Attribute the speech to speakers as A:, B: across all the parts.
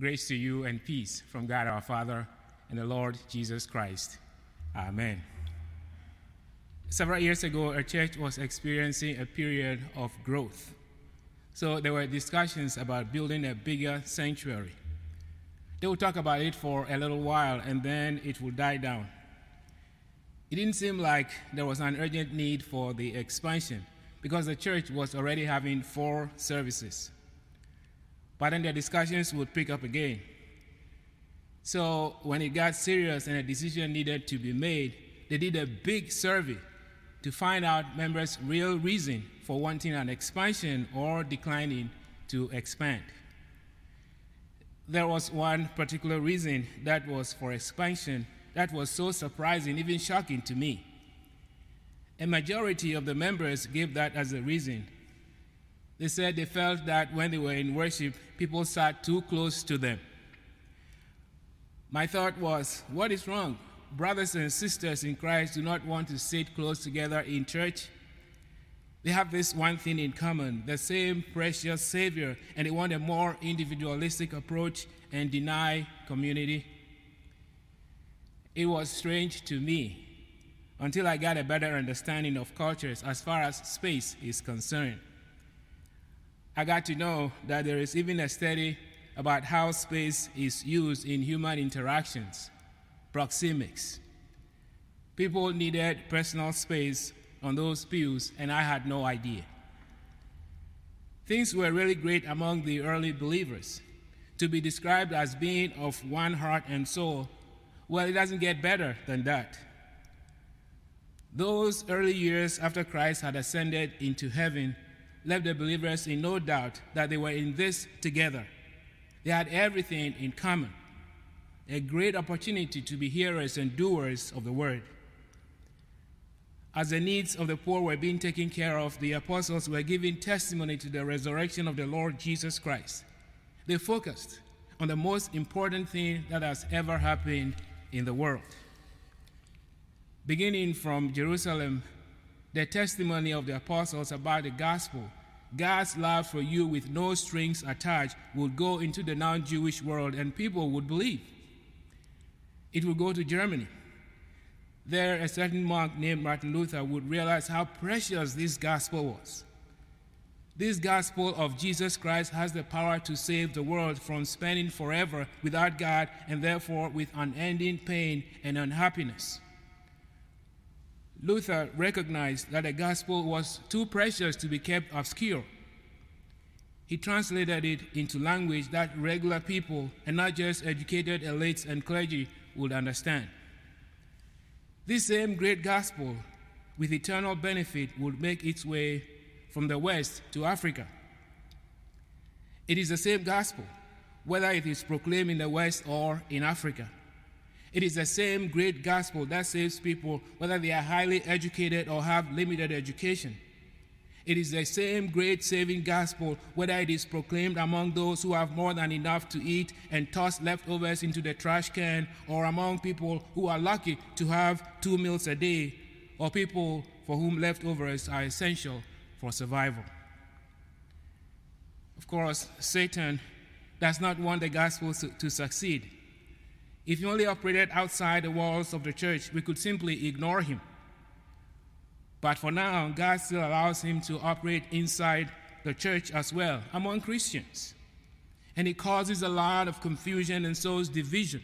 A: Grace to you and peace from God our Father and the Lord Jesus Christ. Amen. Several years ago, our church was experiencing a period of growth. So there were discussions about building a bigger sanctuary. They would talk about it for a little while and then it would die down. It didn't seem like there was an urgent need for the expansion because the church was already having 4 services. But then the discussions would pick up again. So when it got serious and a decision needed to be made, they did a big survey to find out members' real reason for wanting an expansion or declining to expand. There was one particular reason that was for expansion that was so surprising, even shocking to me. A majority of the members gave that as a reason. They said they felt that when they were in worship, people sat too close to them. My thought was, what is wrong? Brothers and sisters in Christ do not want to sit close together in church. They have this one thing in common, the same precious Savior, and they want a more individualistic approach and deny community. It was strange to me until I got a better understanding of cultures as far as space is concerned. I got to know that there is even a study about how space is used in human interactions, proxemics. People needed personal space on those pews, and I had no idea. Things were really great among the early believers. To be described as being of one heart and soul, well, it doesn't get better than that. Those early years after Christ had ascended into heaven left the believers in no doubt that they were in this together. They had everything in common, a great opportunity to be hearers and doers of the word. As the needs of the poor were being taken care of, the apostles were giving testimony to the resurrection of the Lord Jesus Christ. They focused on the most important thing that has ever happened in the world. Beginning from Jerusalem, the testimony of the apostles about the gospel, God's love for you with no strings attached, would go into the non-Jewish world and people would believe. It would go to Germany. There, a certain monk named Martin Luther would realize how precious this gospel was. This gospel of Jesus Christ has the power to save the world from spending forever without God and therefore with unending pain and unhappiness. Luther recognized that the gospel was too precious to be kept obscure. He translated it into language that regular people, and not just educated elites and clergy, would understand. This same great gospel, with eternal benefit, would make its way from the West to Africa. It is the same gospel, whether it is proclaimed in the West or in Africa. It is the same great gospel that saves people, whether they are highly educated or have limited education. It is the same great saving gospel, whether it is proclaimed among those who have more than enough to eat and toss leftovers into the trash can, or among people who are lucky to have 2 meals a day, or people for whom leftovers are essential for survival. Of course, Satan does not want the gospel to succeed. If he only operated outside the walls of the church, we could simply ignore him. But for now, God still allows him to operate inside the church as well, among Christians. And it causes a lot of confusion and sows division.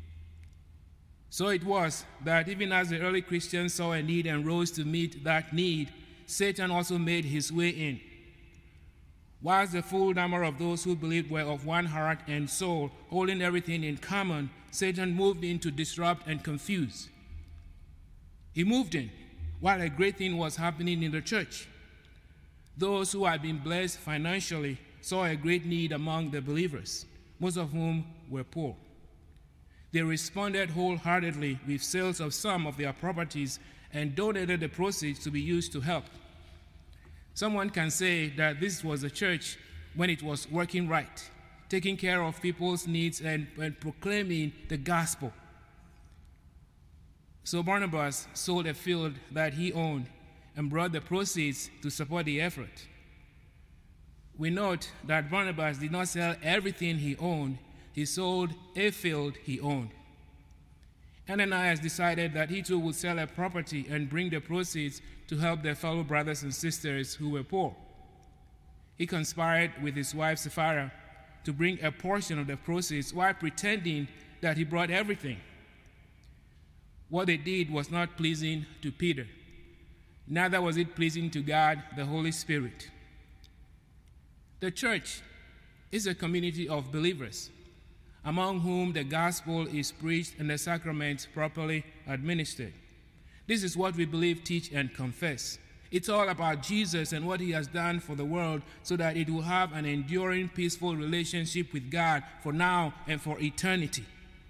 A: So it was that even as the early Christians saw a need and rose to meet that need, Satan also made his way in. Whilst the full number of those who believed were of one heart and soul, holding everything in common, Satan moved in to disrupt and confuse. He moved in while a great thing was happening in the church. Those who had been blessed financially saw a great need among the believers, most of whom were poor. They responded wholeheartedly with sales of some of their properties and donated the proceeds to be used to help. Someone can say that this was a church when it was working right, taking care of people's needs and proclaiming the gospel. So Barnabas sold a field that he owned and brought the proceeds to support the effort. We note that Barnabas did not sell everything he owned. he sold a field he owned. Ananias decided that he too would sell a property and bring the proceeds to help their fellow brothers and sisters who were poor. He conspired with his wife Sapphira to bring a portion of the proceeds while pretending that he brought everything. What they did was not pleasing to Peter. Neither was it pleasing to God, the Holy Spirit. The church is a community of believers, among whom the gospel is preached and the sacraments properly administered. This is what we believe, teach, and confess. It's all about Jesus and what he has done for the world so that it will have an enduring, peaceful relationship with God for now and for eternity.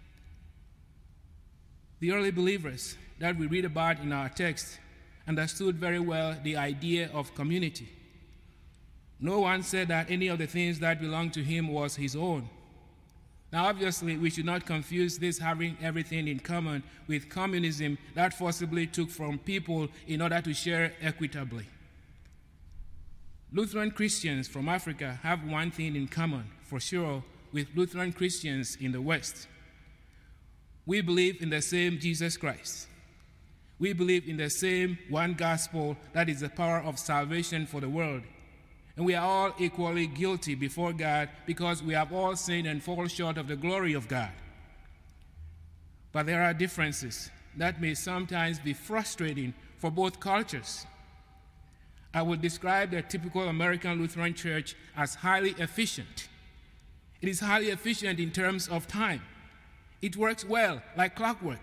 A: The early believers that we read about in our text understood very well the idea of community. No one said that any of the things that belonged to him was his own. Now, obviously, we should not confuse this having everything in common with communism that forcibly took from people in order to share equitably. Lutheran Christians from Africa have one thing in common, for sure, with Lutheran Christians in the West. We believe in the same Jesus Christ. We believe in the same one gospel that is the power of salvation for the world. And we are all equally guilty before God because we have all sinned and fall short of the glory of God. But there are differences that may sometimes be frustrating for both cultures. I would describe the typical American Lutheran church as highly efficient. It is highly efficient in terms of time. It works well, like clockwork.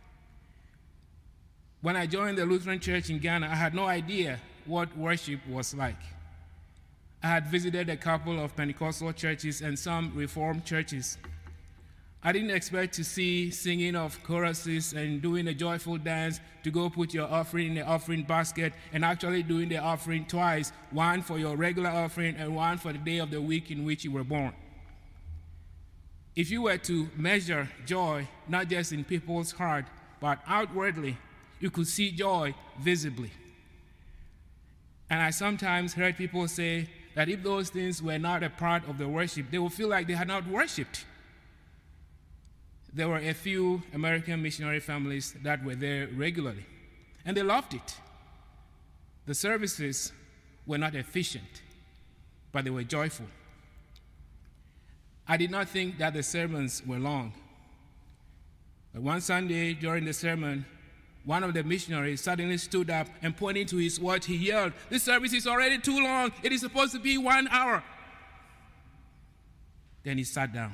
A: When I joined the Lutheran church in Ghana, I had no idea what worship was like. I had visited a couple of Pentecostal churches and some Reformed churches. I didn't expect to see singing of choruses and doing a joyful dance to go put your offering in the offering basket and actually doing the offering twice, one for your regular offering and one for the day of the week in which you were born. If you were to measure joy, not just in people's heart, but outwardly, you could see joy visibly. And I sometimes heard people say that if those things were not a part of the worship, they would feel like they had not worshiped. There were a few American missionary families that were there regularly, and they loved it. The services were not efficient, but they were joyful. I did not think that the sermons were long. But one Sunday during the sermon, one of the missionaries suddenly stood up and pointing to his watch, he yelled, "This service is already too long. It is supposed to be 1 hour." Then he sat down.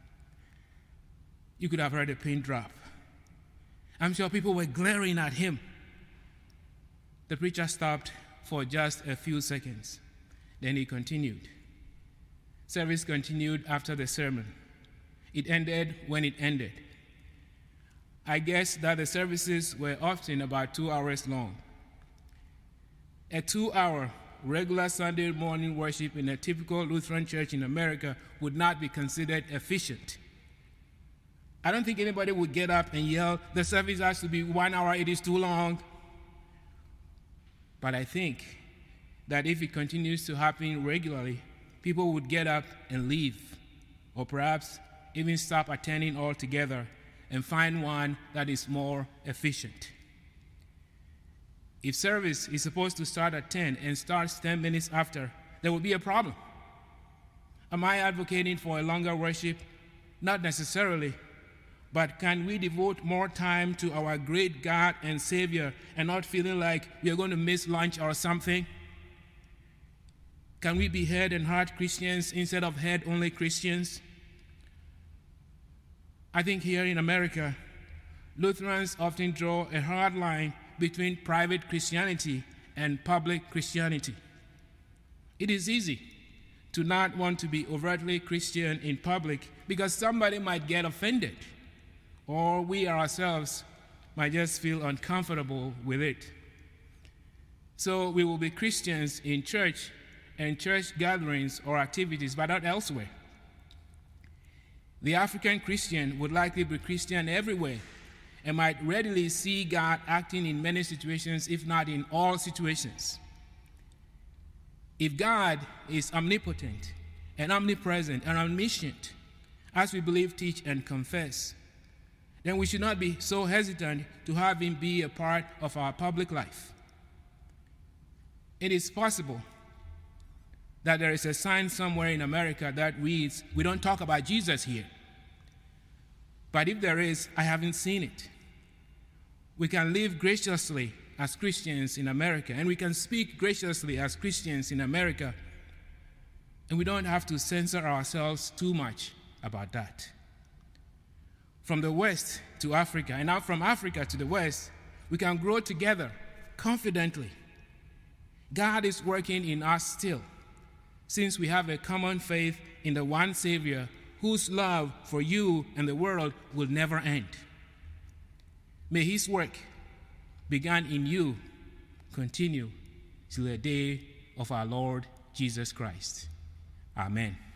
A: You could have heard a pin drop. I'm sure people were glaring at him. The preacher stopped for just a few seconds. Then he continued. Service continued after the sermon. It ended when it ended. I guess that the services were often about 2 hours long. A 2-hour regular Sunday morning worship in a typical Lutheran church in America would not be considered efficient. I don't think anybody would get up and yell, "The service has to be 1 hour, it is too long." But I think that if it continues to happen regularly, people would get up and leave, or perhaps even stop attending altogether and find one that is more efficient. If service is supposed to start at 10 and starts 10 minutes after, there will be a problem. Am I advocating for a longer worship? Not necessarily. But can we devote more time to our great God and Savior and not feeling like we are going to miss lunch or something? Can we be head and heart Christians instead of head-only Christians? I think here in America, Lutherans often draw a hard line between private Christianity and public Christianity. It is easy to not want to be overtly Christian in public because somebody might get offended, or we ourselves might just feel uncomfortable with it. So we will be Christians in church and church gatherings or activities, but not elsewhere. The African Christian would likely be Christian everywhere and might readily see God acting in many situations, if not in all situations. If God is omnipotent and omnipresent and omniscient, as we believe, teach, and confess, then we should not be so hesitant to have him be a part of our public life. It is possible that there is a sign somewhere in America that reads, "We don't talk about Jesus here." But if there is, I haven't seen it. We can live graciously as Christians in America, and we can speak graciously as Christians in America, and we don't have to censor ourselves too much about that. From the West to Africa, and now from Africa to the West, we can grow together confidently. God is working in us still, since we have a common faith in the one Savior whose love for you and the world will never end. May his work begun in you continue till the day of our Lord Jesus Christ. Amen.